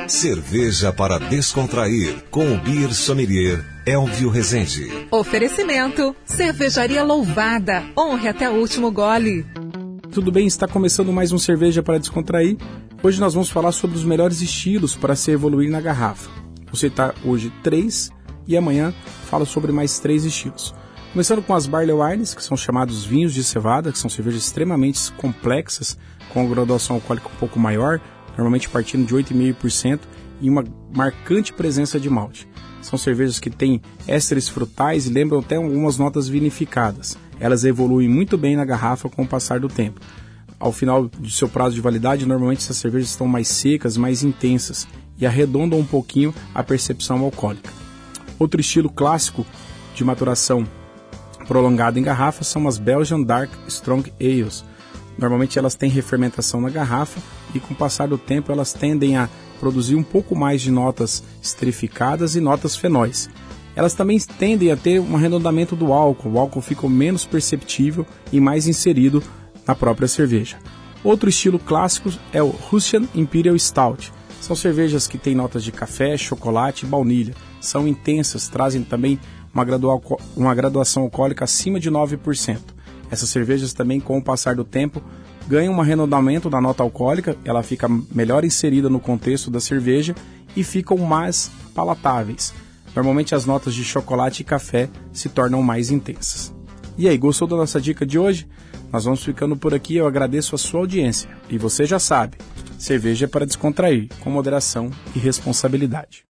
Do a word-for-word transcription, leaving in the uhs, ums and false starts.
Cerveja para descontrair, com o Beer Sommelier Elvio Rezende. Oferecimento, Cervejaria Louvada, honre até o último gole. Tudo bem, está começando mais um Cerveja para Descontrair. Hoje nós vamos falar sobre os melhores estilos para se evoluir na garrafa. Vou citar hoje três e amanhã falo sobre mais três estilos. Começando com as Barley Wines, que são chamados vinhos de cevada, que são cervejas extremamente complexas, com graduação alcoólica um pouco maior, normalmente partindo de oito vírgula cinco por cento e uma marcante presença de malte. São cervejas que têm ésteres frutais e lembram até algumas notas vinificadas. Elas evoluem muito bem na garrafa com o passar do tempo. Ao final de seu prazo de validade, normalmente essas cervejas estão mais secas, mais intensas e arredondam um pouquinho a percepção alcoólica. Outro estilo clássico de maturação prolongada em garrafa são as Belgian Dark Strong Ales. Normalmente elas têm refermentação na garrafa e com o passar do tempo elas tendem a produzir um pouco mais de notas esterificadas e notas fenóis. Elas também tendem a ter um arredondamento do álcool, o álcool fica menos perceptível e mais inserido na própria cerveja. Outro estilo clássico é o Russian Imperial Stout. São cervejas que têm notas de café, chocolate e baunilha. São intensas, trazem também uma, gradua- uma graduação alcoólica acima de nove por cento. Essas cervejas também, com o passar do tempo, ganham um arredondamento da nota alcoólica, ela fica melhor inserida no contexto da cerveja e ficam mais palatáveis. Normalmente as notas de chocolate e café se tornam mais intensas. E aí, gostou da nossa dica de hoje? Nós vamos ficando por aqui, eu agradeço a sua audiência. E você já sabe, cerveja é para descontrair, com moderação e responsabilidade.